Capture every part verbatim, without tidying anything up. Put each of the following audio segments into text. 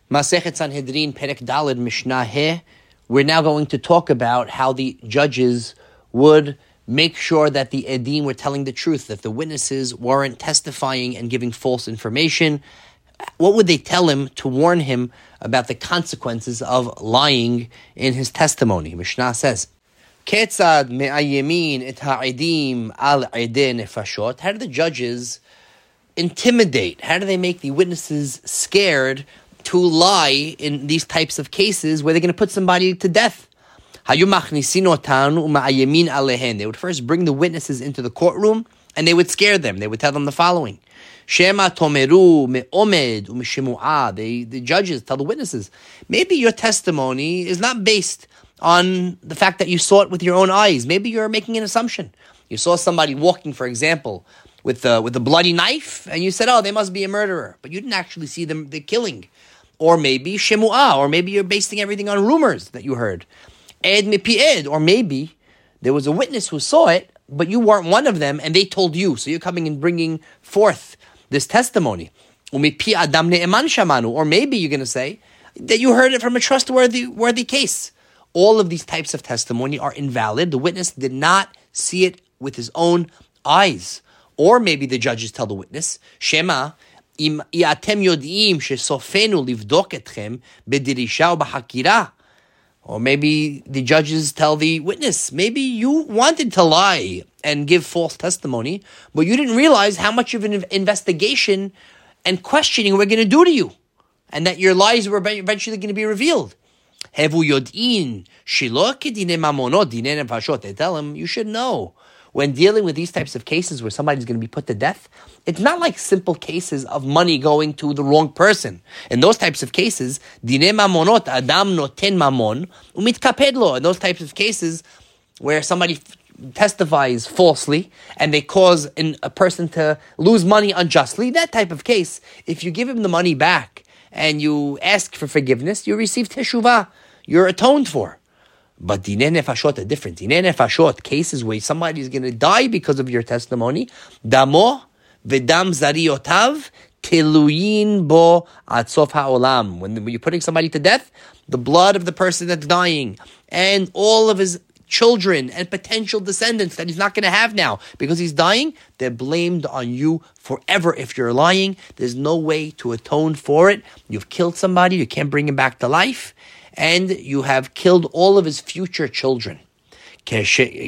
Masechet Sanhedrin, Perek Daled, Mishnah He. We're now going to talk about how the judges would make sure that the Edim were telling the truth, that the witnesses weren't testifying and giving false information. What would they tell him to warn him about the consequences of lying in his testimony? Mishnah says, Ketzad me'ayemin et ha'edim al edei nefashot. How do the judges intimidate? How do they make the witnesses scared to lie in these types of cases where they're going to put somebody to death? They would first bring the witnesses into the courtroom and they would scare them. They would tell them the following. Shema tomeru me'omed u'mishimu'ah. The judges tell the witnesses, maybe your testimony is not based on the fact that you saw it with your own eyes. Maybe you're making an assumption. You saw somebody walking, for example, with a, with a bloody knife, and you said, oh, they must be a murderer. But you didn't actually see them the killing. Or maybe shemu'ah, or maybe you're basing everything on rumors that you heard. Ed mipi ed, or maybe there was a witness who saw it, but you weren't one of them, and they told you. So you're coming and bringing forth this testimony. Umipi adam ne'eman shamanu, or maybe you're going to say that you heard it from a trustworthy worthy case. All of these types of testimony are invalid. The witness did not see it with his own eyes. Or maybe the judges tell the witness, Shema, im iatem yod'im shesofenu livdok etchem bedirisha u'b'hakira. Or maybe the judges tell the witness, maybe you wanted to lie and give false testimony, but you didn't realize how much of an investigation and questioning we're going to do to you, and that your lies were eventually going to be revealed. Hevu yod'in shelo kedine mamonot dine nefashot. They tell him, you should know, when dealing with these types of cases where somebody's going to be put to death, it's not like simple cases of money going to the wrong person. In those types of cases, dine mamonot, adam noten mamon, umitkaped lo. In those types of cases where somebody f- testifies falsely and they cause an, a person to lose money unjustly, that type of case, if you give him the money back and you ask for forgiveness, you receive teshuvah. You're atoned for. But dinei nefashot are different. Dinei nefashot, cases where somebody is going to die because of your testimony, damo v'dam zariotav teluyin bo ad sof ha'olam. When you're putting somebody to death, the blood of the person that's dying and all of his children and potential descendants that he's not going to have now because he's dying, they're blamed on you forever if you're lying. There's no way to atone for it. You've killed somebody, you can't bring him back to life, and you have killed all of his future children. We find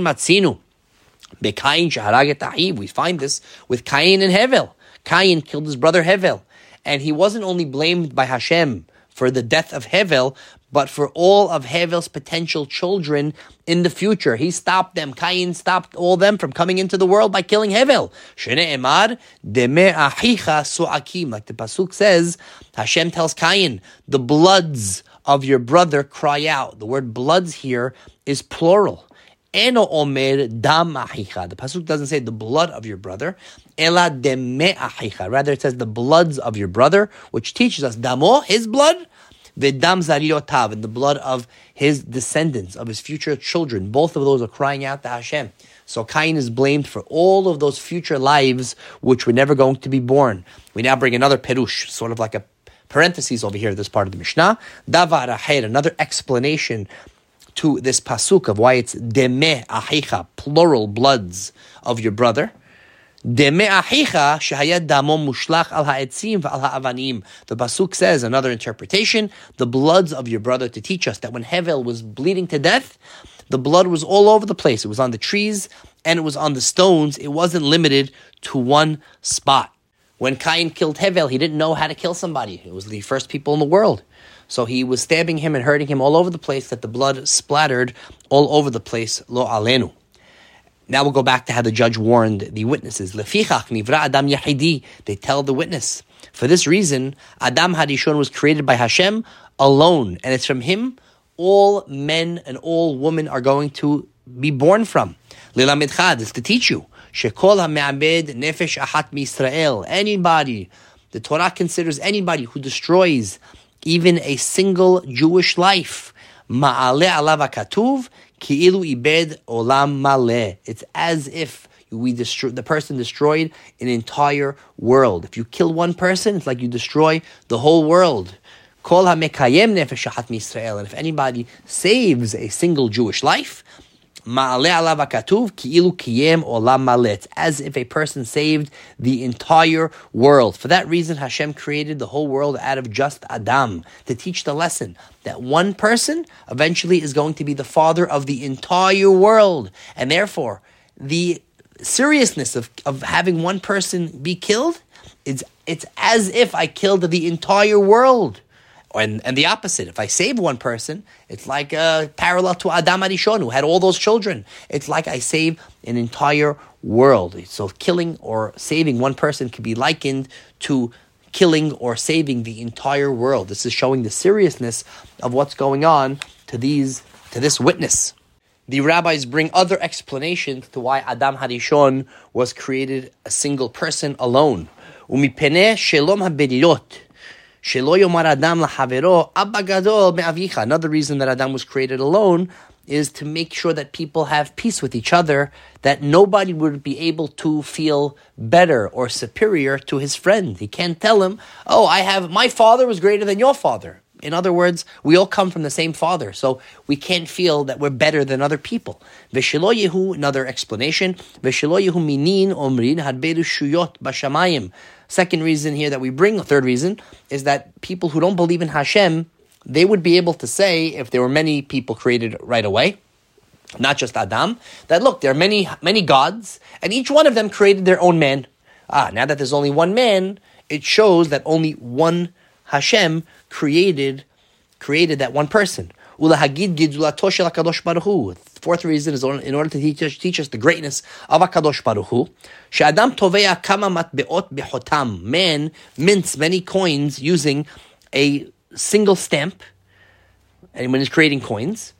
this with Cain and Hevel. Cain killed his brother Hevel, and he wasn't only blamed by Hashem for the death of Hevel, but for all of Hevel's potential children in the future. He stopped them. Cain stopped all them from coming into the world by killing Hevel. Shene'emar deme achicha so'akim. Like the pasuk says, Hashem tells Cain, the bloods of your brother cry out. The word bloods here is plural. Eno omer dam achicha. The pasuk doesn't say the blood of your brother. Ela deme achicha. Rather, it says the bloods of your brother, which teaches us damo, his blood, v'dam zariotav, and the blood of his descendants, of his future children. Both of those are crying out to Hashem. So Cain is blamed for all of those future lives which were never going to be born. We now bring another perush, sort of like a parentheses over here, this part of the Mishnah. Davar aher, another explanation to this pasuk of why it's deme achicha, plural bloods of your brother. Deme achicha shehaya damo mushlach al ha'etzim v'al ha'avanim. The pasuk says, another interpretation, the bloods of your brother, to teach us that when Hevel was bleeding to death, the blood was all over the place. It was on the trees and it was on the stones. It wasn't limited to one spot. When Cain killed Hevel, he didn't know how to kill somebody. It was the first people in the world. So he was stabbing him and hurting him all over the place, that the blood splattered all over the place. Lo alenu. Now we'll go back to how the judge warned the witnesses. Lefichach nivra adam yachidi. They tell the witness, for this reason, Adam Harishon was created by Hashem alone. And it's from him all men and all women are going to be born from. Lilamidchad, is to teach you. Shekol ha'me'abed nefesh ahat mi'Yisrael. Anybody, the Torah considers anybody who destroys even a single Jewish life. Ma'ale alav ha'katuv ki'ilu ibed olam maleh. It's as if we destroy, the person destroyed an entire world. If you kill one person, it's like you destroy the whole world. Kol hamekayem nefesh achat miYisrael. And if anybody saves a single Jewish life, ma'aleh alav hakatuv ki'ilu kiyem olam maleh, as if a person saved the entire world. For that reason, Hashem created the whole world out of just Adam, to teach the lesson that one person eventually is going to be the father of the entire world. And therefore, the seriousness of, of having one person be killed, it's, it's as if I killed the entire world. And, and the opposite, if I save one person, it's like uh, parallel to Adam Arishon, who had all those children. It's like I save an entire world. So killing or saving one person can be likened to killing or saving the entire world. This is showing the seriousness of what's going on to these to this witness. The rabbis bring other explanations to why Adam Harishon was created a single person alone. Umipeneh shelom haberirot. Another reason that Adam was created alone is to make sure that people have peace with each other, that nobody would be able to feel better or superior to his friend. He can't tell him, oh, I have, my father was greater than your father. In other words, we all come from the same father, so we can't feel that we're better than other people. V'shelo yehu, another explanation, V'shelo yehu minin omrin hadberu shuyot bashamayim. Second reason here that we bring, third reason, is that people who don't believe in Hashem, they would be able to say, if there were many people created right away, not just Adam, that look, there are many, many gods, and each one of them created their own man. Ah, now that there's only one man, it shows that only one Hashem created created that one person. Ulahagid gidulato shel HaKadosh Baruch Hu. Fourth reason is in order to teach us, teach us the greatness of HaKadosh Baruch Hu. She'adam tovea kama matbeot bechotam. Man mints many coins using a single stamp, and when he's creating coins,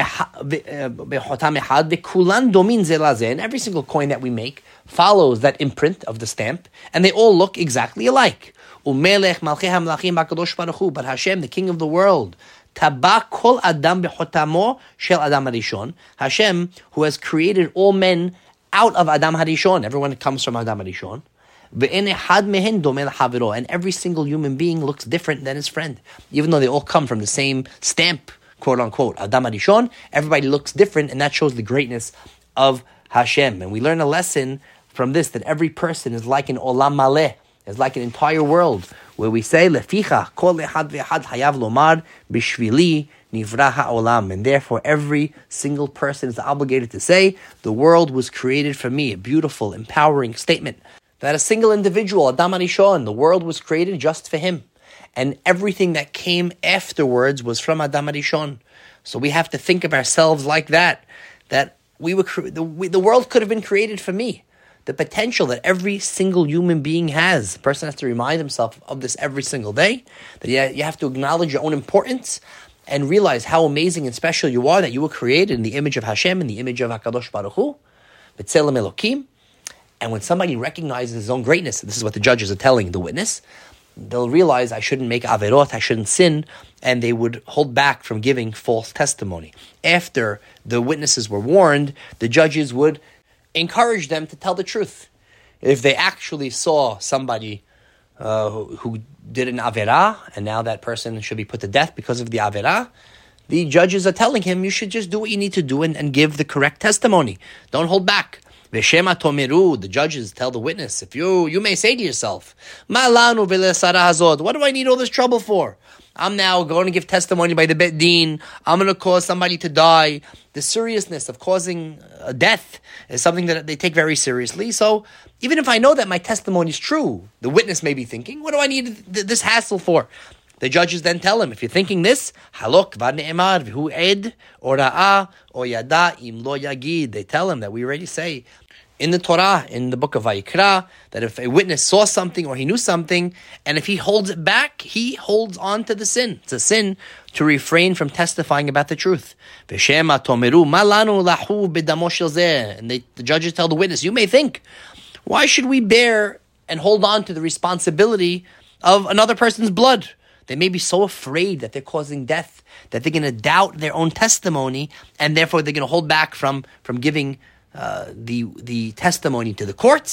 bechotam ehad bekulan domin ze lazeh. And every single coin that we make follows that imprint of the stamp, and they all look exactly alike. Umelech malchei hamlachim HaKadosh Baruch Hu. But Hashem, the King of the world, Taba kol adam bechotamo shel Adam Harishon. Hashem, who has created all men out of Adam Harishon. Everyone comes from Adam Harishon. Ve'en echad mehen domeh l'chavero. And every single human being looks different than his friend. Even though they all come from the same stamp, quote unquote, Adam Harishon, everybody looks different, and that shows the greatness of Hashem. And we learn a lesson from this, that every person is like an olam maleh, is like an entire world, where we say, Leficha, kol echad ve'echad hayav lomar, bishvili nivra ha'olam. And therefore, every single person is obligated to say, the world was created for me. A beautiful, empowering statement. That a single individual, Adam Harishon, the world was created just for him. And everything that came afterwards was from Adam Harishon. So we have to think of ourselves like that, that we were cre- the, we, the world could have been created for me. The potential that every single human being has. The person has to remind himself of this every single day, that you have to acknowledge your own importance and realize how amazing and special you are, that you were created in the image of Hashem, in the image of HaKadosh Baruch Hu, B'Tselem Elokim. And when somebody recognizes his own greatness, this is what the judges are telling the witness, they'll realize, I shouldn't make averot, I shouldn't sin, and they would hold back from giving false testimony. After the witnesses were warned, the judges would encourage them to tell the truth. If they actually saw somebody uh, who, who did an averah, and now that person should be put to death because of the averah, the judges are telling him, you should just do what you need to do and, and give the correct testimony. Don't hold back. Veshema tomeru, the judges tell the witness, if you you may say to yourself, Ma'lanu v'lesara hazod, what do I need all this trouble for? I'm now going to give testimony by the Bet Din. I'm going to cause somebody to die. The seriousness of causing a death is something that they take very seriously. So even if I know that my testimony is true, the witness may be thinking, what do I need th- this hassle for? The judges then tell him, if you're thinking this, halok var ne'emar v'hu ed or ra'ah or yada im lo yagid. They tell him that we already say in the Torah, in the book of Vayikra, that if a witness saw something or he knew something, and if he holds it back, he holds on to the sin. It's a sin to refrain from testifying about the truth. V'shema tomeru malanu lahu b'damo shel zeh. And they, the judges tell the witness, you may think, why should we bear and hold on to the responsibility of another person's blood? They may be so afraid that they're causing death, that they're going to doubt their own testimony, and therefore they're going to hold back from, from giving Uh, the the testimony to the courts.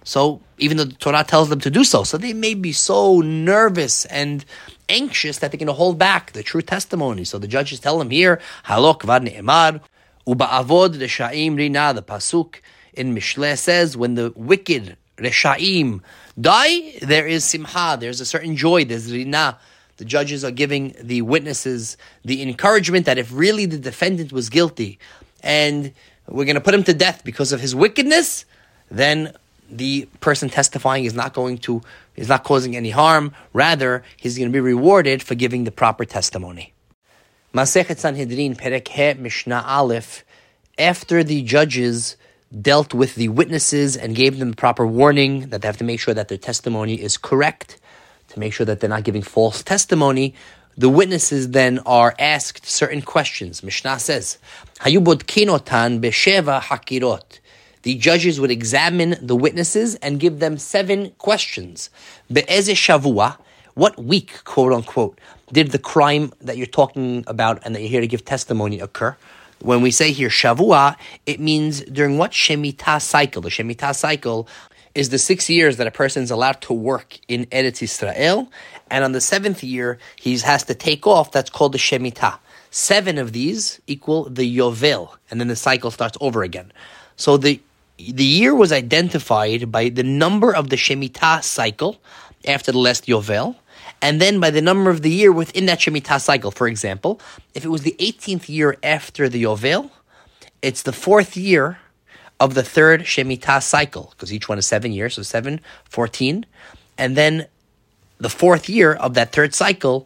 So even though the Torah tells them to do so, so they may be so nervous and anxious that they're going to hold back the true testimony. So the judges tell them here, Halok vad ne'emar, uba'avod reshaim rina, the pasuk in Mishleh says, when the wicked reshaim die, there is simha, there's a certain joy, there's rina. The judges are giving the witnesses the encouragement that if really the defendant was guilty and we're going to put him to death because of his wickedness, then the person testifying is not going to, is not causing any harm. Rather, he's going to be rewarded for giving the proper testimony. Masechet Sanhedrin, Perek He, Mishnah Aleph, after the judges dealt with the witnesses and gave them the proper warning that they have to make sure that their testimony is correct, to make sure that they're not giving false testimony, the witnesses then are asked certain questions. Mishnah says, Hayu bodkin otan besheva hakirot. The judges would examine the witnesses and give them seven questions. Be'eze shavua, what week, quote unquote, did the crime that you're talking about and that you're here to give testimony occur? When we say here shavua, it means during what Shemitah cycle? The Shemitah cycle is the six years that a person is allowed to work in Eretz Yisrael, and on the seventh year, he has to take off. That's called the Shemitah. Seven of these equal the Yovel, and then the cycle starts over again. So the The year was identified by the number of the Shemitah cycle after the last Yovel, and then by the number of the year within that Shemitah cycle. For example, if it was the eighteenth year after the Yovel, it's the fourth year of the third Shemitah cycle, because each one is seven years, so seven, fourteen, and then the fourth year of that third cycle,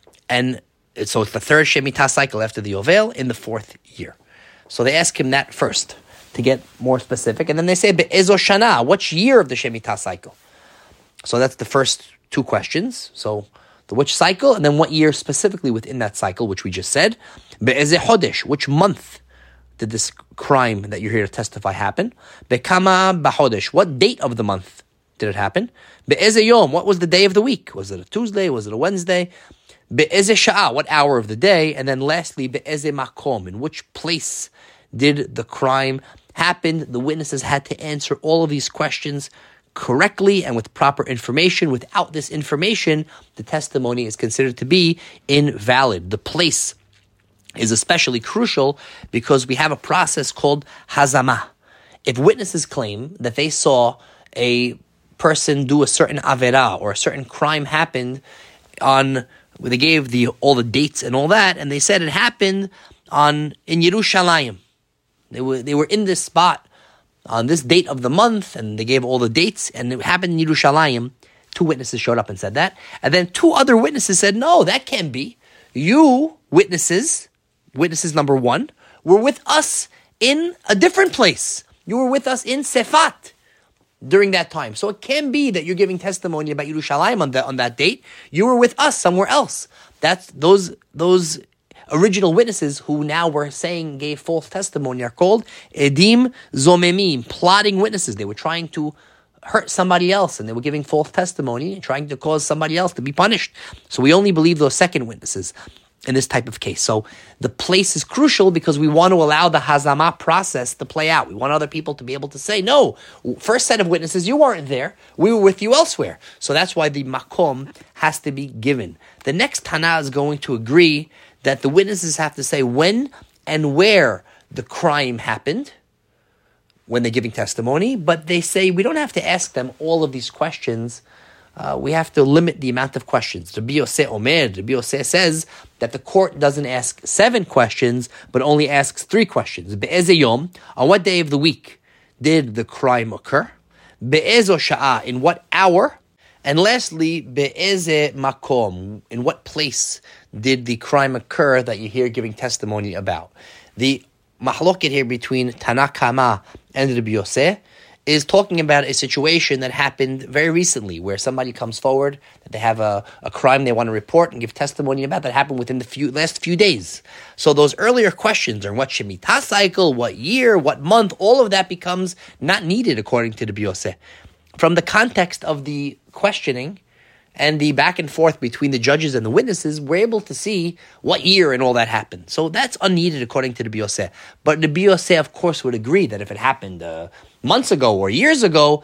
and so it's the third Shemitah cycle after the Yovel in the fourth year. So they ask him that first, to get more specific. And then they say, Be'ezo Shana, which year of the Shemitah cycle? So that's the first two questions. So the which cycle, and then what year specifically within that cycle, which we just said. Be'eze Chodesh, which month did this crime that you're here to testify happen? Be'kama B'chodesh, what date of the month did it happen? Be'eze Yom, what was the day of the week? Was it a Tuesday? Was it a Wednesday? Be'eze Sha'ah, what hour of the day? And then lastly, Be'eze Makom, in which place did the crime happen? The witnesses had to answer all of these questions correctly and with proper information. Without this information, the testimony is considered to be invalid. The place is especially crucial because we have a process called hazama. If witnesses claim that they saw a person do a certain avera or a certain crime happened on, they gave the all the dates and all that, and they said it happened on in Yerushalayim. They were they were in this spot on this date of the month, and they gave all the dates, and it happened in Yerushalayim. Two witnesses showed up and said that, and then two other witnesses said, no, that can't be. You, witnesses, witnesses number one, were with us in a different place. You were with us in Sefat during that time. So it can be that you're giving testimony about Yerushalayim on, the, on that date. You were with us somewhere else. That's those those original witnesses who now were saying gave false testimony are called edim zomemim, plotting witnesses. They were trying to hurt somebody else, and they were giving false testimony and trying to cause somebody else to be punished. So we only believe those second witnesses in this type of case. So the place is crucial because we want to allow the hazama process to play out. We want other people to be able to say, no, first set of witnesses, you weren't there. We were with you elsewhere. So that's why the makom has to be given. The next Tana is going to agree that the witnesses have to say when and where the crime happened when they're giving testimony, but they say we don't have to ask them all of these questions. Uh, we have to limit the amount of questions. Rabbi Yosef Omer, Rabbi Yosef says that the court doesn't ask seven questions, but only asks three questions. Be'eze yom, on what day of the week did the crime occur? Be'ezo sha'ah, in what hour? And lastly, be'eze makom, in what place did the crime occur that you're here giving testimony about? The mahloket here between Tana Kama and Rabbi Yosef is talking about a situation that happened very recently where somebody comes forward that they have a, a crime they want to report and give testimony about that happened within the few, last few days. So those earlier questions on what Shemitah cycle, what year, what month, all of that becomes not needed according to Rabbi Yosef. From the context of the questioning and the back and forth between the judges and the witnesses, we're able to see what year and all that happened. So that's unneeded according to Rabbi Yosef. But Rabbi Yosef, of course, would agree that if it happened uh, months ago or years ago,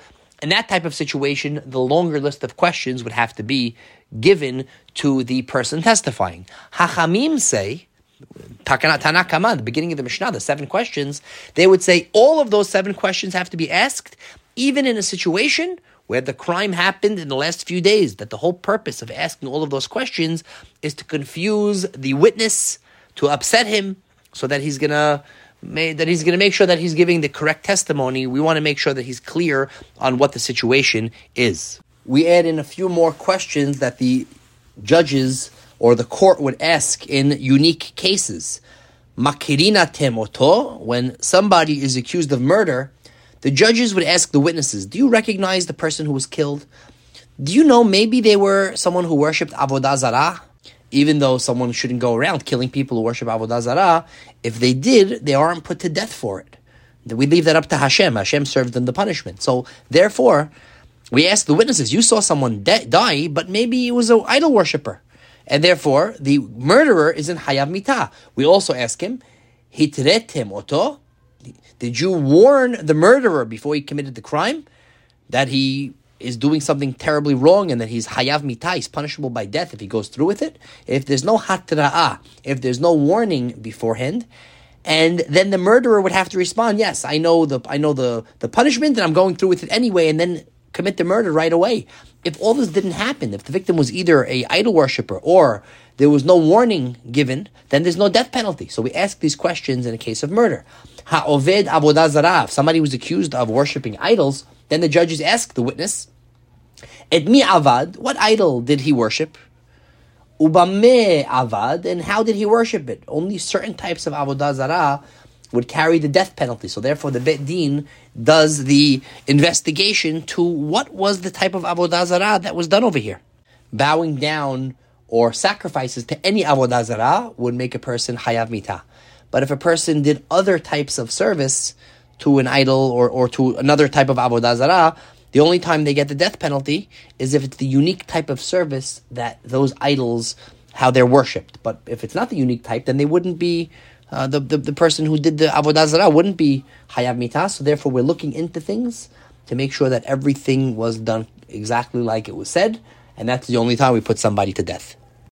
In that type of situation, the longer list of questions would have to be given to the person testifying. Hachamim say, Tanakh Kama, the beginning of the Mishnah, the seven questions, they would say all of those seven questions have to be asked, even in a situation where the crime happened in the last few days, that the whole purpose of asking all of those questions is to confuse the witness, to upset him, so that he's gonna that he's gonna make sure that he's giving the correct testimony. We want to make sure that he's clear on what the situation is. We add in a few more questions that the judges or the court would ask in unique cases. Makirina temoto, when somebody is accused of murder, the judges would ask the witnesses, do you recognize the person who was killed? Do you know maybe they were someone who worshipped Avodah Zarah? Even though someone shouldn't go around killing people who worship Avodah Zarah, if they did, they aren't put to death for it. We leave that up to Hashem. Hashem serves them the punishment. So therefore, we ask the witnesses, you saw someone de- die, but maybe he was an idol worshiper. And therefore, the murderer is in Hayav Mitah. We also ask him, Hitretem oto? Did you warn the murderer before he committed the crime that he is doing something terribly wrong and that he's Hayav Mitah, he's punishable by death if he goes through with it? If there's no Hatra'ah, if there's no warning beforehand, and then the murderer would have to respond, yes, I know the I know the, the punishment and I'm going through with it anyway, and then commit the murder right away. If all this didn't happen, if the victim was either a idol worshiper or there was no warning given, then there's no death penalty. So we ask these questions in a case of murder. Ha'oved avodah zarah, if somebody was accused of worshipping idols, then the judges ask the witness, Et mi avad, what idol did he worship? Ubame avad, and how did he worship it? Only certain types of avodah zarah would carry the death penalty. So therefore the Bet Din does the investigation to what was the type of avodah zarah that was done over here. Bowing down or sacrifices to any avodah zarah would make a person Hayav Mitah. But if a person did other types of service to an idol or, or to another type of avodah zarah, the only time they get the death penalty is if it's the unique type of service that those idols, how they're worshipped. But if it's not the unique type, then they wouldn't be, uh, the, the, the person who did the avodah zarah wouldn't be Hayav Mitah. So therefore we're looking into things to make sure that everything was done exactly like it was said. And that's the only time we put somebody to death.